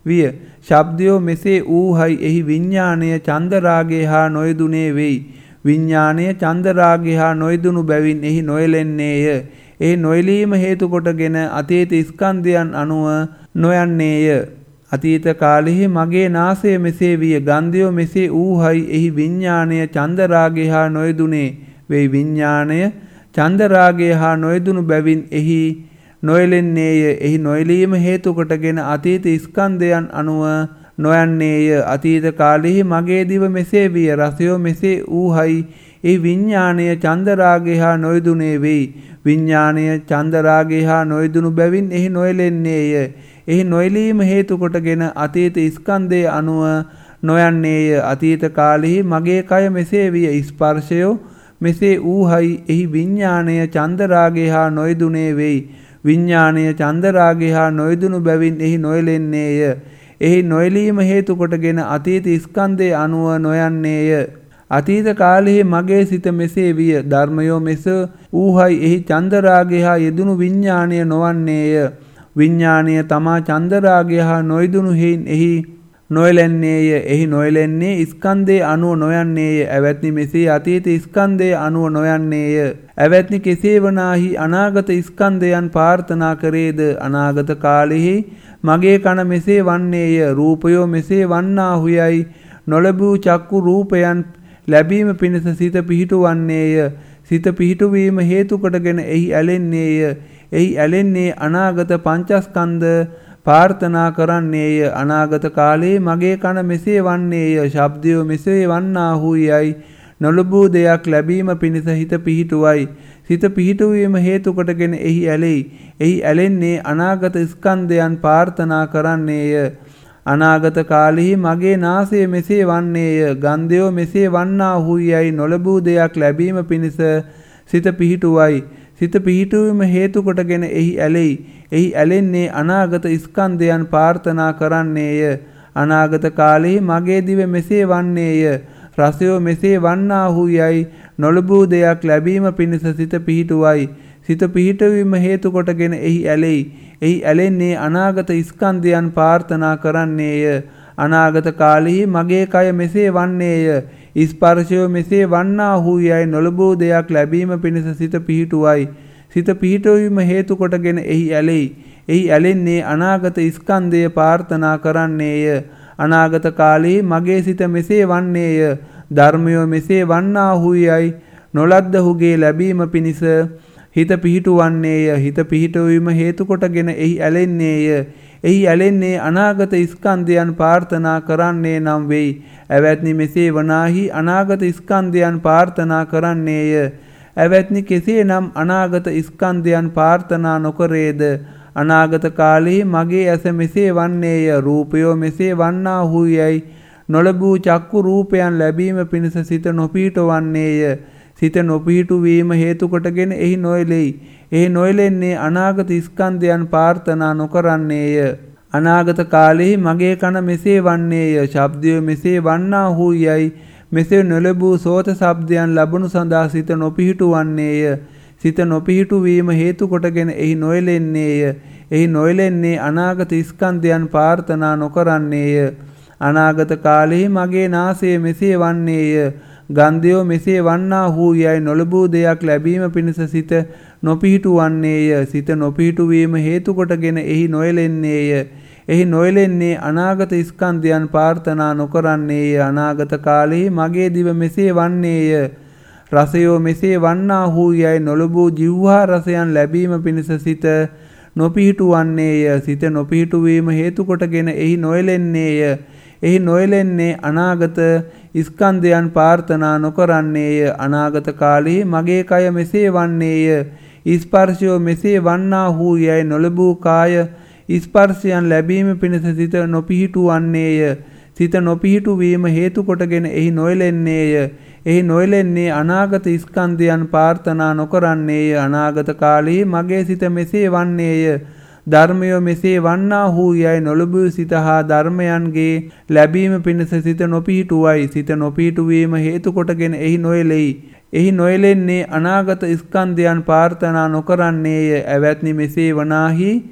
විය. ශබ්දයෝ මෙසේ ඌහයි එහි විඤ්ඤාණය චන්දරාගය හා නොයදුනේ වෙයි. විඤ්ඤාණය චන්දරාගය හා නොයදුණු බැවින් එහි නොයැලෙන්නේය. එහි නොයලීම හේතු කොටගෙන අතීත ස්කන්ධයන් අනුව නොයන්නේය. අතීත කාලෙහි මගේ නාසය මෙසේ විය. ගන්ධයෝ මෙසේ ඌහයි එහි විඤ්ඤාණය චන්දරාගය හා නොයදුනේ වෙයි. විඤ්ඤාණය චන්දරාගය හා නොයදුණු බැවින් එහි නොයැලෙන්නේය. එහි නොයලීම හේතු කොටගෙන අතීත ස්කන්ධයන් අනුව නොයන්නේය. අතීත කාලෙහි මගේ දිව මෙසේ විය. රසයෝ මෙසේ ඌහයි එහි විඤ්ඤාණය චන්දරාගය හා නොයදුනේ වෙයි. විඤ්ඤාණය චන්දරාගය හා නොයදුණු බැවින් එහි නොයැලෙන්නේය. එහි නොයලීම හේතු කොටගෙන අතීත ස්කන්ධය අනුව නොයන්නේය. අතීත කාලෙහි මගේ කය මෙසේ විය. ස්පර්ශයෝ මෙසේ ඌහයි එහි විඤ්ඤාණය චන්දරාගය හා නොයදුනේ වෙයි. විඤ්ඤාණය චන්දරාගය හා නොයදුණු බැවින් එහි නොයැලෙන්නේය. එහි නොයලීම හේතු කොටගෙන අතීත ස්කන්ධය අනුව නොයන්නේය. අතීත කාලෙහි මගේ සිත මෙසේ විය. ධර්මයෝ මෙස ඌහයි එහි චන්දරාගය හා යෙදුණු විඤ්ඤාණය නොවන්නේය. විඤ්ඤාණය තමා චන්දරාගය හා නොයදුණු හේයින් එහි නොයැලෙන්නේය. එහි නොයැලෙන්නේ ස්කන්ධය අනුව නොයන්නේය. ඇවැත්නි මෙසේ අතීත ස්කන්ධය අනුව නොයන්නේය. ඇවැත්නි කෙසේ වනාහි අනාගත ස්කන්ධයන් ප්‍රාර්ථනා කරේද? අනාගත කාලෙහි මගේ කන මෙසේ වන්නේය. රූපයෝ මෙසේ වන්නාහුයයි නොලැබූ චක්කු රූපයන් ලැබීම පිණිස සිත පිහිටුවන්නේය. සිත පිහිටුවීම හේතු කොටගෙන එහි ඇලෙන්නේය. එහි ඇලෙන්නේ අනාගත පංචස්කන්ධ ප්‍රාර්ථනා කරන්නේය. අනාගත කාලයේ මගේ කන මෙසේ වන්නේය. ශබ්දයෝ මෙසේ වන්නාහුයයි නොලබූ දෙයක් ලැබීම පිණිස හිත පිහිටුවයි. සිත පිහිටුවීම හේතු කොටගෙන එහි ඇලෙයි. එහි ඇලෙන්නේ අනාගත ස්කන්ධයන් ප්‍රාර්ථනා කරන්නේය. අනාගත කාලෙහි මගේ නාසය මෙසේ වන්නේය. ගන්ධයෝ මෙසේ වන්නාහුයයි නොලබූ දෙයක් ලැබීම පිණිස සිත පිහිටුවයි. සිත පිහිටුවීම හේතු කොටගෙන එහි ඇලෙයි. එහි ඇලෙන්නේ අනාගත ස්කන්ධයන් ප්‍රාර්ථනා කරන්නේය. අනාගත කාලෙහි මගේ දිව මෙසේ වන්නේය. රසයෝ මෙසේ වන්නාහුයයි නොලබූ දෙයක් ලැබීම පිණිස සිත පිහිටුවයි. සිත පිහිටවීම හේතු කොටගෙන එහි ඇලෙයි. එහි ඇලෙන්නේ අනාගත ස්කන්ධයන් ප්‍රාර්ථනා කරන්නේය. අනාගත කාලෙහි මගේ කය මෙසේ වන්නේය. ස්පර්ශයෝ මෙසේ වන්නාහුයයි නොලබූ දෙයක් ලැබීම පිණිස සිත පිහිටුවයි. සිත පිහිටවීම හේතු කොටගෙන එහි ඇලෙයි. එහි ඇලෙන්නේ අනාගත ස්කන්ධය ප්‍රාර්ථනා කරන්නේය. අනාගත කාලෙහි මගේ සිත මෙසේ වන්නේය. ධර්මයෝ මෙසේ වන්නාහුයයි නොලද්දහුගේ ලැබීම පිණිස හිත පිහිටුවන්නේය. හිත පිහිටවීම හේතු කොටගෙන එහි ඇලෙන්නේය. එහි ඇලෙන්නේ අනාගත ස්කන්ධයන් ප්‍රාර්ථනා කරන්නේ නම් වෙයි. ඇවැත්නි මෙසේ වනාහි අනාගත ස්කන්ධයන් ප්‍රාර්ථනා කරන්නේය. ඇවැත්නි කෙසේනම් අනාගත ස්කන්ධයන් ප්‍රාර්ථනා නොකරේද? අනාගත කාලෙහි මගේ ඇස මෙසේ වන්නේය. රූපයෝ මෙසේ වන්නාහුයයි නොලබූ චක්කු රූපයන් ලැබීම පිණිස සිත නොපිහිටවන්නේය. සිත නොපිහිටු වීම හේතු කොටගෙන එහි නොයලෙයි. එහි නොයලෙන්නේ අනාගත ස්කන්ධයන් ප්‍රාර්ථනා නොකරන්නේය. අනාගත කාලෙහි මගේ කන මෙසේ වන්නේය. ශබ්දය මෙසේ වන්නාහුයයි මෙසේ නොලබූ සෝත ශබ්දයන් ලැබුණු සඳහා සිත නොපිහිටුවන්නේය. සිත නොපිහිටු වීම හේතු කොටගෙන එහි නොයලෙන්නේය. එහි නොයලෙන්නේ අනාගත ස්කන්ධයන් ප්‍රාර්ථනා නොකරන්නේය. අනාගත කාලෙහි මගේ නාසය මෙසේ වන්නේය. ගන්ධයෝ මෙසේ වන්නාහුයයි නොලබූ දෙයක් ලැබීම පිණිස සිත නොපිහිටුවන්නේය. සිත නොපිහිටු වීම හේතු කොටගෙන එහි නොයලෙන්නේය. එහි නොයලෙන්නේ අනාගත ස්කන්ධයන් ප්‍රාර්ථනා නොකරන්නේය. අනාගත කාලෙහි මගේ දිව මෙසේ වන්නේය. රසයෝ මෙසේ වන්නාහුයයි නොලබූ ජීවහා රසයන් ලැබීම පිණිස සිත නොපිහිටුවන්නේය. සිත නොපිහිටු වීම හේතු කොටගෙන එහි නොයලෙන්නේය. එහි නොයලෙන්නේ අනාගත ස්කන්ධයන් ප්‍රාර්ථනා නොකරන්නේය. අනාගත කාලෙහි මගේ කය මෙසේ වන්නේය. ස්පර්ශයෝ මෙසේ වන්නාහුයයි නොලබූ කාය ස්පර්ශයන් ලැබීම පිණිස සිත නොපිහිටුවන්නේය. සිත නොපිහිටු වීම හේතු කොටගෙන එහි නොයලෙන්නේය. එහි නොයලෙන්නේ අනාගත ස්කන්ධයන් ප්‍රාර්ථනා නොකරන්නේය. අනාගත කාලෙහි මගේ සිත මෙසේ වන්නේය. ධර්මයෝ මෙසේ වන්නාහුයයි නොලබූ සිත හා ධර්මයන්ගේ ලැබීම පිණිස සිත නොපිහිටුවයි. සිත නොපිහිටු වීම හේතු කොටගෙන එහි නොයලෙයි. එහි නොයලෙන්නේ අනාගත ස්කන්ධයන් ප්‍රාර්ථනා නොකරන්නේය. ඇවැත්නි මෙසේ වනාහි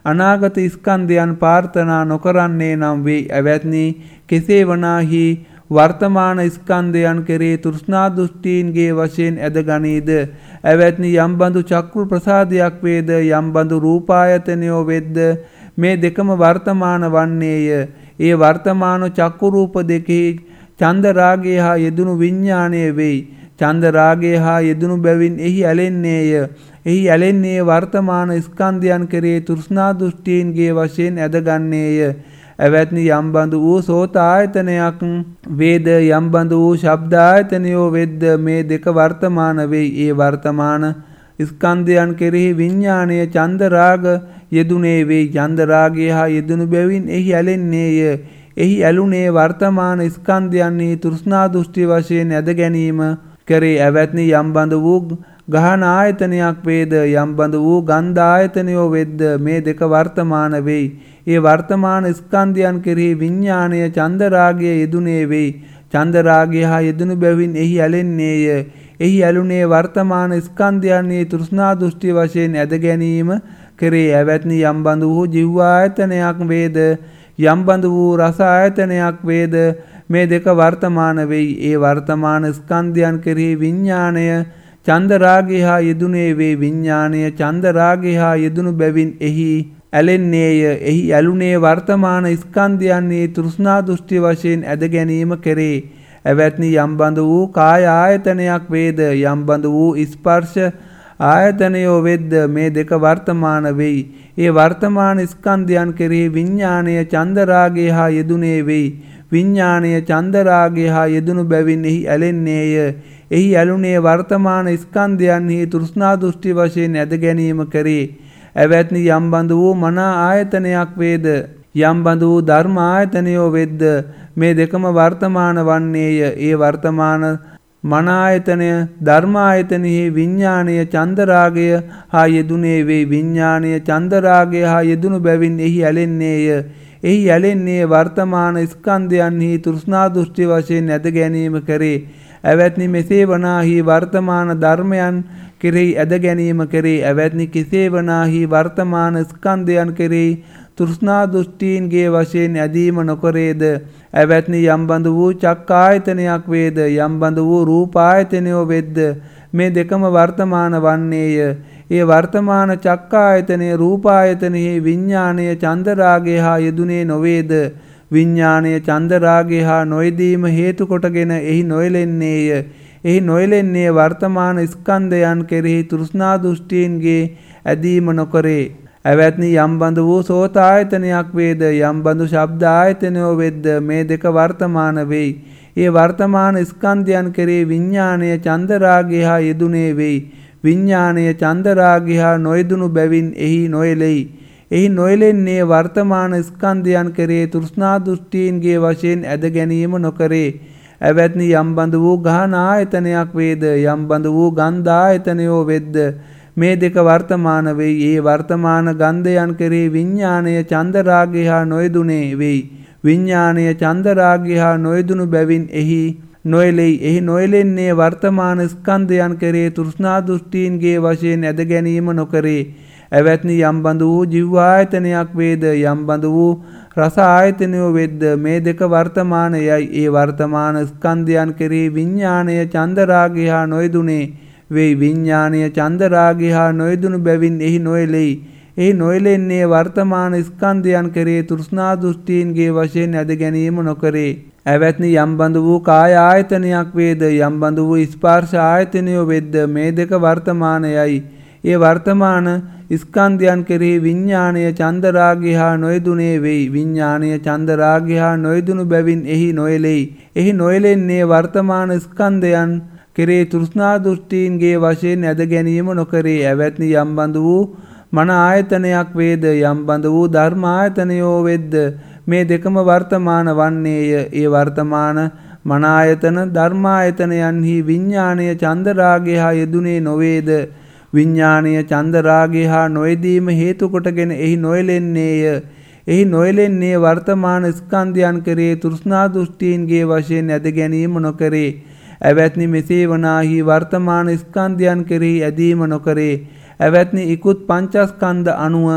අනාගත ස්කන්ධයන් ප්‍රාර්ථනා නොකරන්නේ නම් වේ. ඇවැත්නි කෙසේ වනාහි වර්තමාන ස්කන්ධයන් කෙරේ තෘෂ්ණා දෘෂ්ටීන්ගේ වශයෙන් ඇදගනීද. ඇවැත්නි යම්බඳු චක්කු ප්‍රසාදයක් වේද යම්බඳු රූපායතනයෝ වෙද්ද මේ දෙකම වර්තමාන වන්නේය. ඒ වර්තමාන චක්කු රූප දෙකෙහි චන්ද රාගය හා යෙදුණු විඥාණය වෙයි. චන්ද රාගය හා යෙදුණු බැවින් එහි ඇලෙන්නේය. එහි ඇලෙන්නේ වර්තමාන ස්කන්ධයන් කෙරේ තෘෂ්ණා දෘෂ්ටීන්ගේ වශයෙන් ඇදගන්නේය. ඇවැත්නි යම්බඳු වූ සෝත ආයතනයක් වේද යම්බඳු වූ ශබ්ද ආයතනයෝ වෙද්ද මේ දෙක වර්තමාන වෙයි. ඒ වර්තමාන ස්කන්ධයන් කෙරෙහි විඥාණය චන්ද රාග යෙදුනේ වෙයි. චන්ද රාගය හා යෙදුණු බැවින් එහි ඇලෙන්නේය. එහි ඇලුනේ වර්තමාන ස්කන්ධයන්හි තෘෂ්ණා දෘෂ්ටි වශයෙන් ඇද ගැනීම කරේ. ඇවැත්නි යම්බඳු වූ ගහන ආයතනයක් වේද යම්බඳු වූ ගන්ධ ආයතනයෝ වෙද්ද මේ දෙක වර්තමාන වෙයි. ඒ වර්තමාන ස්කන්ධයන් කෙරෙහි විඥාණය චන්ද රාගය යෙදුනේ වෙයි. චන්ද රාගය හා යෙදුණු බැවින් එහි ඇලෙන්නේය. එහි ඇලුනේ වර්තමාන ස්කන්ධයන්හි තෘෂ්ණා දෘෂ්ටි වශයෙන් ඇද ගැනීම කරේ. ඇවැත්නි යම්බඳු වූ ජීව ආයතනයක් වේද යම්බඳු වූ රස ආයතනයක් වේද මේ දෙක වර්තමාන වෙයි. ඒ වර්තමාන ස්කන්ධයන් කෙරෙහි විඥාණය චන්ද රාගය හා යෙදුනේ වේ. විඥාණය චන්ද රාගය හා යෙදුණු බැවින් එහි ඇලෙන්නේය. එහි ඇලුනේ වර්තමාන ස්කන්ධයන්හි තෘෂ්ණා දෘෂ්ටි වශයෙන් ඇද ගැනීම කරේ. ඇවැත්නි යම්බඳු වූ කාය ආයතනයක් වේද යම්බඳු වූ ස්පර්ශ ආයතනයෝ වෙද්ද මේ දෙක වර්තමාන වෙයි. ඒ වර්තමාන ස්කන්ධයන් කෙරෙහි විඥාණය චන්ද රාගය හා යෙදුනේ වෙයි. විඥාණය චන්ද රාගය හා යෙදුණු බැවින් එහි ඇලෙන්නේය. එහි ඇලුනේ වර්තමාන ස්කන්ධයන්හි තෘෂ්ණා දෘෂ්ටි වශයෙන් ඇද ගැනීම කරේ. ඇවැත්නි යම්බඳු වූ මන ආයතනයක් වේද යම්බඳු වූ ධර්ම ආයතනයෝ වෙද්ද මේ දෙකම වර්තමාන වන්නේය. ඒ වර්තමාන මන ආයතනය ධර්ම ආයතනෙහි විඥාණය චන්ද රාගය හා යෙදුනේ වේ. විඥාණය චන්ද රාගය හා යෙදුණු බැවින් එහි ඇලෙන්නේය. එහි ඇලෙන්නේ වර්තමාන ස්කන්ධයන්හි තෘෂ්ණා දෘෂ්ටි වශයෙන් ඇද ගැනීම කරේ. ඇවැත්නි මෙසේ වනාහි වර්තමාන ධර්මයන් කෙරෙහි ඇද ගැනීම කරේ. ඇවැත්නි කෙසේ වනාහි වර්තමාන ස්කන්ධයන් කෙරෙහි තෘෂ්ණා දෘෂ්ටීන්ගේ වශයෙන් ඇදීම නොකරේද. ඇවැත්නි යම්බඳු වූ චක්කායතනයක් වේද යම්බඳු වූ රූපායතනයෝ වෙද්ද මේ දෙකම වර්තමාන වන්නේය. ඒ වර්තමාන චක්කායතනය රූපායතනෙහි විඥාණය චන්ද රාගය හා යෙදුනේ නොවේද. විඥාණය චන්ද රාගය හා නොයෙදීම හේතු කොටගෙන එහි නොයලෙන්නේය. එහි නොයලෙන්නේ වර්තමාන ස්කන්ධයන් කෙරෙහි තෘෂ්ණා දෘෂ්ටීන්ගේ ඇදීම නොකරේ. ඇවැත්නි යම්බඳු වූ සෝත ආයතනයක් වේද යම්බඳු ශබ්ද ආයතනයෝ වෙද්ද මේ දෙක වර්තමාන වෙයි. ඒ වර්තමාන ස්කන්ධයන් කෙරෙහි විඥාණය චන්ද රාගය හා යෙදුනේ වෙයි. විඥාණය චන්ද රාගය හා නොයෙදුණු බැවින් එහි නොයලෙයි. එහි නොයලෙන්නේ වර්තමාන ස්කන්ධයන් කෙරේ තෘෂ්ණා දෘෂ්ටීන්ගේ වශයෙන් ඇද ගැනීම නොකරේ. ඇවැත්නි යම්බඳු වූ ගහන ආයතනයක් වේද යම්බඳු වූ ගන්ධ ආයතනයෝ වෙද්ද මේ දෙක වර්තමාන වෙයි. ඒ වර්තමාන ගන්ධයන් කෙරේ විඥාණය චන්ද රාගය හා නොයෙදුනේ වෙයි. විඥාණය චන්ද රාගය හා නොයෙදුණු බැවින් එහි නොයලෙයි. එහි නොයලෙන්නේ වර්තමාන ස්කන්ධයන් කෙරේ තෘෂ්ණා දෘෂ්ටීන්ගේ වශයෙන් ඇද ගැනීම නොකරේ. ඇවැත්නි යම්බඳු වූ ජීව ආයතනයක් වේද යම්බඳු වූ රස ආයතනයෝ වෙද්ද මේ දෙක වර්තමානයයි. ඒ වර්තමාන ස්කන්ධයන් කෙරෙහි විඥාණය චන්ද රාගය හා නොයෙදුනේ වෙයි. විඥාණය චන්ද රාගය හා නොයෙදුණු බැවින් එහි නොයලෙයි. එහි නොයලෙන්නේ වර්තමාන ස්කන්ධයන් කෙරෙහි තෘෂ්ණා දෘෂ්ටීන්ගේ වශයෙන් ඇද ගැනීම නොකරේ. ඇවැත්නි යම්බඳු වූ කාය ආයතනයක් වේද යම්බඳු වූ ස්පර්ශ ආයතනයෝ වෙද්ද මේ දෙක වර්තමානයයි. ඒ වර්තමාන ස්කන්ධයන් කෙරෙහි විඥාණය චන්ද රාගය හා නොයෙදුනේ වෙයි. විඥාණය චන්ද රාගය හා නොයෙදුණු බැවින් එහි නොයලෙයි. එහි නොයලෙන්නේ වර්තමාන ස්කන්ධයන් කෙරෙහි තෘෂ්ණා දෘෂ්ටීන්ගේ වශයෙන් ඇද ගැනීම නොකරේ. ඇවැත්නි යම්බඳු වූ මන ආයතනයක් වේද යම්බඳු වූ ධර්ම ආයතනයෝ වෙද්ද මේ දෙකම වර්තමාන වන්නේය. ඒ වර්තමාන මන ආයතන ධර්ම ආයතනයන්හි විඥාණය චන්ද රාගය හා යෙදුනේ නොවේද. විඥාණය චන්ද රාගය හා නොයෙදීම හේතු කොටගෙන එහි නොයලෙන්නේය. එහි නොයලෙන්නේ වර්තමාන ස්කන්ධයන් කෙරේ තෘෂ්ණා දෘෂ්ටීන්ගේ වශයෙන් ඇද ගැනීම නොකරේ. ඇවැත්නි මෙසේ වනාහි වර්තමාන ස්කන්ධයන් කෙරෙහි ඇදීම නොකරේ. ඇවැත්නි ඉකුත් පංචස්කන්ධ අනුව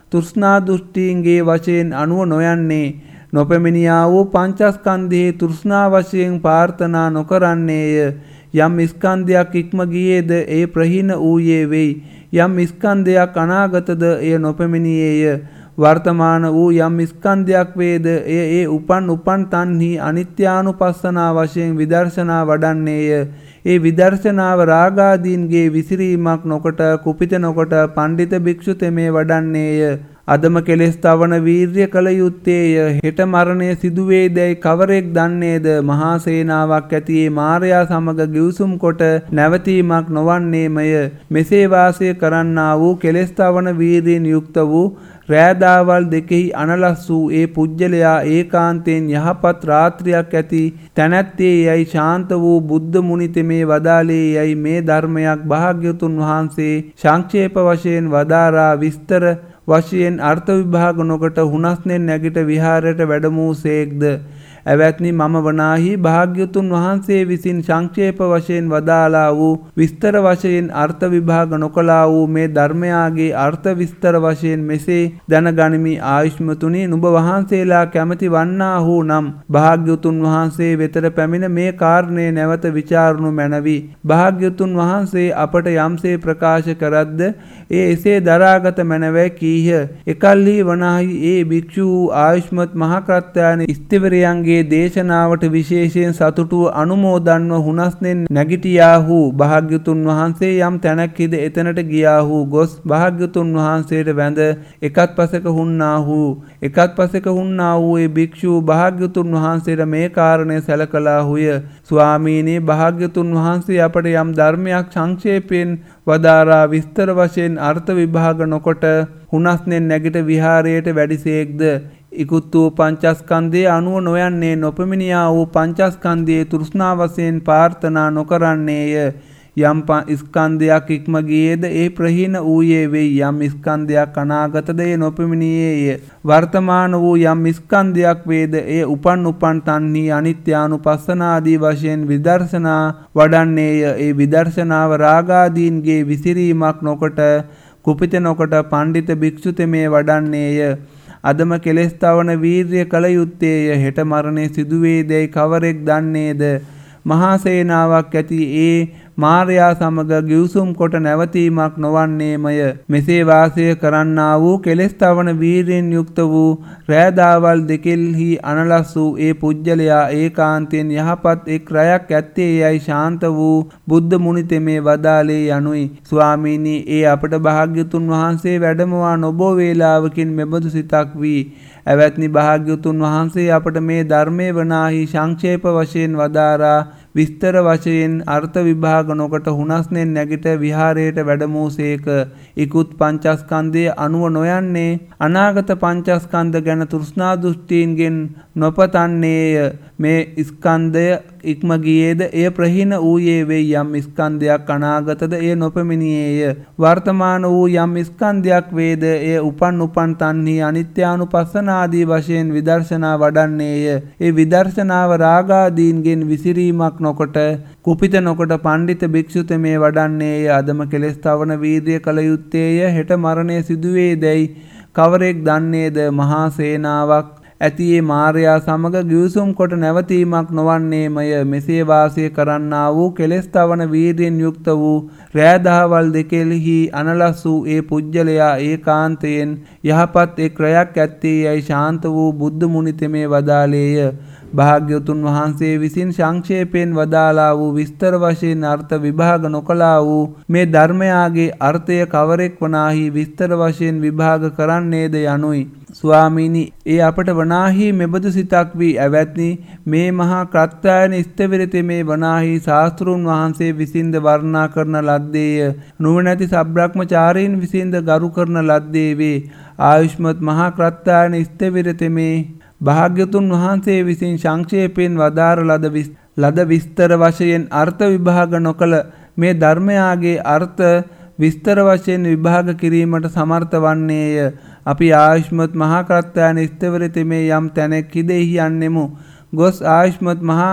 තෘෂ්ණා දෘෂ්ටීන්ගේ වශයෙන් අනුව නොයන්නේ. නොපැමිණියා වූ පංචස්කන්ධයේ තෘෂ්ණා වශයෙන් ප්‍රාර්ථනා නොකරන්නේය. යම් ස්කන්ධයක් ඉක්ම ගියේද ඒ ප්‍රහීන වූයේ වෙයි. යම් ස්කන්ධයක් අනාගතද එය නොපැමිණියේය. වර්තමාන වූ යම් ස්කන්ධයක් වේද එය ඒ උපන් උපන් තන්හි අනිත්‍යානුපස්සනා වශයෙන් විදර්ශනා වඩන්නේය. ඒ විදර්ශනාව රාගාදීන්ගේ විසිරීමක් නොකොට කුපිත නොකොට පණ්ඩිත භික්ෂු තෙමේ වඩන්නේය. අදම කෙලෙස් තවන වීර්ය කළ යුත්තේය. හෙට මරණය සිදුවේදැයි කවරෙක් දන්නේද? මහා සේනාවක් ඇති ඒ මාරයා සමග ගිවිසුම් කොට නැවතීමක් නොවන්නේමය. මෙසේ වාසය කරන්නා වූ කෙලෙස් තවන වීර්යෙන් යුක්ත වූ රෑදාවල් දෙකෙහි අනලස් වූ ඒ පුජ්‍යලයා ඒකාන්තයෙන් යහපත් රාත්‍රියක් ඇති තැනැත්තේ යයි ශාන්ත වූ බුද්ධ මුනි තෙමේ වදාළේ යයි මේ ධර්මයක් භාග්‍යවතුන් වහන්සේ සංක්ෂේප වශයෙන් වදාරා විස්තර වශයෙන් අර්ථ විභාග නොකොට හුනස්නෙන් නැගිට විහාරයට වැඩමූ සේක්ද. ඇවැත්නි මම වනාහි භාග්‍යවතුන් වහන්සේ විසින් සංක්ෂේප වශයෙන් වදාලා වූ විස්තර වශයෙන් අර්ථ විභාග නොකලා වූ මේ ධර්මයාගේ අර්ථ විස්තර වශයෙන් මෙසේ දැනගනිමි. ආයුෂ්මතුනි, නුඹ වහන්සේලා කැමති වන්නාහු නම් භාග්‍යවතුන් වහන්සේ වෙතට පැමිණ මේ කාරණේ නැවත විචාරණු මැනවි. භාග්‍යවතුන් වහන්සේ අපට යම්සේ ප්‍රකාශ කරද්ද ඒ එසේ දරාගත මැනවැ කීහ. එකල්හි වනාහි ඒ භික්ෂු ආයුෂ්මත් මහක්‍රත්‍යාන ස්තිවරයන්ගේ දේශනාවට විශේෂයෙන් සතුටුව අනුමෝදන්ව හුනස්නෙන් නැගිටියාහු. භාග්‍යවතුන් වහන්සේ යම් තැනක්හිද එතනට ගියාහු. ගොස් භාග්‍යවතුන් වහන්සේට වැඳ එකත් පසක හුන්නාහු. එකත් පසක හුන්නා වූ ඒ භික්ෂුව භාග්‍යවතුන් වහන්සේට මේ කාරණය සැලකලාහුය. ස්වාමීනි, භාග්‍යවතුන් වහන්සේ අපට යම් ධර්මයක් සංක්ෂේපයෙන් වදාරා විස්තර වශයෙන් අර්ථ විභාග නොකොට හුනස්නෙන් නැගිට විහාරයට වැඩිසේක්ද. ඉකුත් වූ පංචස්කන්ධයේ අනුව නොයන්නේ නොපෙමිනියා වූ පංචස්කන්ධයේ තෘෂ්ණා වශයෙන් ප්‍රාර්ථනා නොකරන්නේය. යම් ස්කන්ධයක් ඉක්ම ගියේද ඒ ප්‍රහීන වූයේ වෙයි. යම් ස්කන්ධයක් අනාගතද ඒ නොපෙමිනියේය. වර්තමාන වූ යම් ස්කන්ධයක් වේද ඒ උපන් උපන් තන්හි අනිත්‍යානුපස්සනාදී වශයෙන් විදර්ශනා වඩන්නේය. ඒ විදර්ශනාව රාගාදීන්ගේ විසිරීමක් නොකොට කුපිත නොකොට පණ්ඩිත භික්ෂු තෙමේ වඩන්නේය. අදම කෙලෙස් තවන වීර්ය කළ යුත්තේය. හෙට මරණය සිදුවේදැයි කවරෙක් දන්නේද? මහා සේනාවක් ඇති ඒ මාරයා සමග ගිවිසුම් කොට නැවතීමක් නොවන්නේමය. මෙසේ වාසය කරන්නා වූ කෙලෙස් තවන වීර්යෙන් යුක්ත වූ රෑදාවල් දෙකෙල්හි අනලස් වූ ඒ පුජ්‍යලයා ඒකාන්තයෙන් යහපත් එක් රැයක් ඇත්තේ යයි ශාන්ත වූ බුද්ධ මුනි තෙමේ වදාළේ යනුයි. ස්වාමීනි, ඒ අපට භාග්‍යවතුන් වහන්සේ වැඩමවා නොබෝ වේලාවකින් මෙබඳු සිතක් වී. ඇවැත්නි, භාග්‍යවතුන් වහන්සේ අපට මේ ධර්මයේ වනාහි සංක්ෂේප වශයෙන් වදාරා විස්තර වශයෙන් අර්ථ විභාග නොකොට හුනස්නෙන් නැගිට විහාරයට වැඩමූ සේක. ඉකුත් පංචස්කන්ධයේ අනුව නොයන්නේ අනාගත පංචස්කන්ධ ගැන තෘෂ්ණා දෘෂ්ටීන්ගෙන් නොපතන්නේය. මේ ස්කන්ධය ඉක්ම ගියේද එය ප්‍රහීන වූයේ වෙයි. යම් ස්කන්ධයක් අනාගතද එය නොපෙමිනියේය. වර්තමාන වූ යම් ස්කන්ධයක් වේද එය උපන් උපන් තන්හි අනිත්‍යානුපස්සනාදී වශයෙන් විදර්ශනා වඩන්නේය. ඒ විදර්ශනාව රාගාදීන්ගෙන් විසිරීමක් නොකොට කුපිත නොකොට පණ්ඩිත භික්ෂු තෙමේ වඩන්නේය. අදම කෙලෙස් තවන වීර්ය කළ යුත්තේය. හෙට මරණය සිදුවේදැයි කවරෙක් දන්නේද? මහා සේනාවක් ඇති ඒ මාරයා සමග ගිවිසුම් කොට නැවතීමක් නොවන්නේමය. මෙසේ වාසය කරන්නා වූ කෙලෙස් තවන වීර්යෙන් යුක්ත වූ රෑදහවල් දෙකෙල්හි අනලස් වූ ඒ පුජ්‍යලයා ඒකාන්තයෙන් යහපත් එක් රැයක් ඇත්තේ යයි ශාන්ත වූ බුද්ධ මුනි තෙමේ වදාළේය. භාග්‍යවතුන් වහන්සේ විසින් සංක්ෂේපයෙන් වදාලා වූ විස්තර වශයෙන් අර්ථ විභාග නොකලා වූ මේ ධර්මයාගේ අර්ථය කවරෙක් වනාහි විස්තර වශයෙන් විභාග කරන්නේද යනුයි. ස්වාමීනි, ඒ අපට වනාහි මෙබඳු සිතක් වී. ඇවැත්නි, මේ මහා ක්‍රත්‍යායන ස්ථවිර තෙමේ වනාහි ශාස්තෘන් වහන්සේ විසින්ද වර්ණනා කරන ලද්දේය. නුවණැති සබ්‍රහ්මචාරීන් විසින්ද ගරු කරන ලද්දේ වේ. ආයුෂ්මත් මහා ක්‍රත්‍යායන ස්ථවිර තෙමේ භාග්‍යවතුන් වහන්සේ විසින් සංක්ෂේපයෙන් වදාර ලද ලද විස්තර වශයෙන් අර්ථ විභාග නොකළ මේ ධර්මයාගේ අර්ථ විස්තර වශයෙන් විභාග කිරීමට සමර්ථ වන්නේය. අපි ආයුෂ්මත් මහා ක්‍රත්‍යායන ස්ථවිර තෙමේ යම් තැනෙක් හිදෙහි යන්නෙමු. ගොස් ආයුෂ්මත් මහා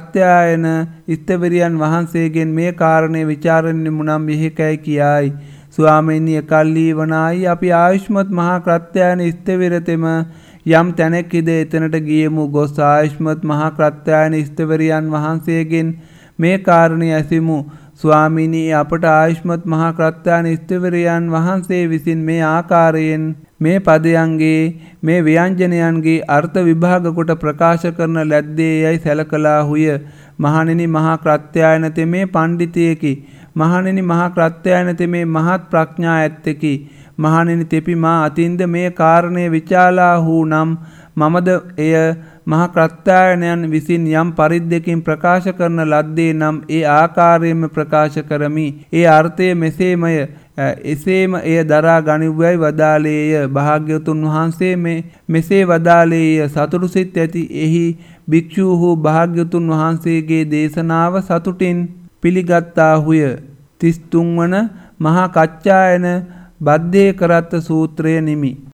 ක්‍රත්‍යායන ස්ථවිරයන් වහන්සේගෙන් මේ කාරණය විචාරණෙමු නම් මෙහෙකයි කියායි. ස්වාමීනි එකල්ලි වනායි අපි ආයුෂ්මත් මහා ක්‍රත්‍යයන් ස්ථවිරතෙම යම් තැනෙක්ද එතනට ගියමු. ගොස් ආයුෂ්මත් මහා ක්‍රත්‍යයන් ස්ථවරයන් වහන්සේගෙන් මේ කාරණය ඇසිමු. ස්වාමීනි අපට ආයුෂ්මත් මහා ක්‍රත්‍යයන් ස්ථවරයන් වහන්සේ විසින් මේ ආකාරයෙන් මේ පදයන්ගේ මේ ව්‍යංජනයන්ගේ අර්ථ විභාග කොට ප්‍රකාශ කරන ලද්දේ යයි සැලකලාහුය. මහණෙනි මහා ක්‍රත්‍යයන් තෙමේ පණ්ඩිතයෙකි. මහණෙනි මහා ක්‍රත්‍යයන් තෙමේ මහත් ප්‍රඥා ඇත්තෙකි. මහණෙනි තෙපි මා අතින්ද මේ කාරණය විචාලාහු නම් මමද එය මහා ක්‍රත්‍යයන්යන් විසින් යම් පරිද්දකින් ප්‍රකාශ කරන ලද්දේ නම් ඒ ආකාරයෙන්ම ප්‍රකාශ කරමි. ඒ අර්ථය මෙසේමය. එසේම එය දරා ගනිව්වයි වදාළේය. භාග්‍යවතුන් වහන්සේ මේ මෙසේ වදාළේය. සතුටු සිත් ඇති එහි භික්ෂූහු භාග්‍යවතුන් වහන්සේගේ දේශනාව සතුටින් පිළිගත්තාහුය. තිස් තුන් වන මහා කච්චායන බද්දේ කරත්ත සූත්‍රය නිමි.